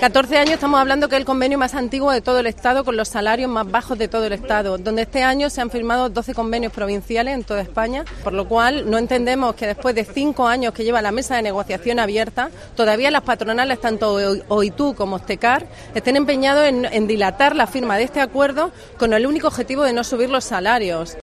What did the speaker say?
14 años estamos hablando que es el convenio más antiguo de todo el Estado, con los salarios más bajos de todo el Estado, donde este año se han firmado 12 convenios provinciales en toda España, por lo cual no entendemos que después de 5 años que lleva la mesa de negociación abierta, todavía las patronales, tanto OITU como Ostecar, estén empeñados en dilatar la firma de este acuerdo con el único objetivo de no subir los salarios.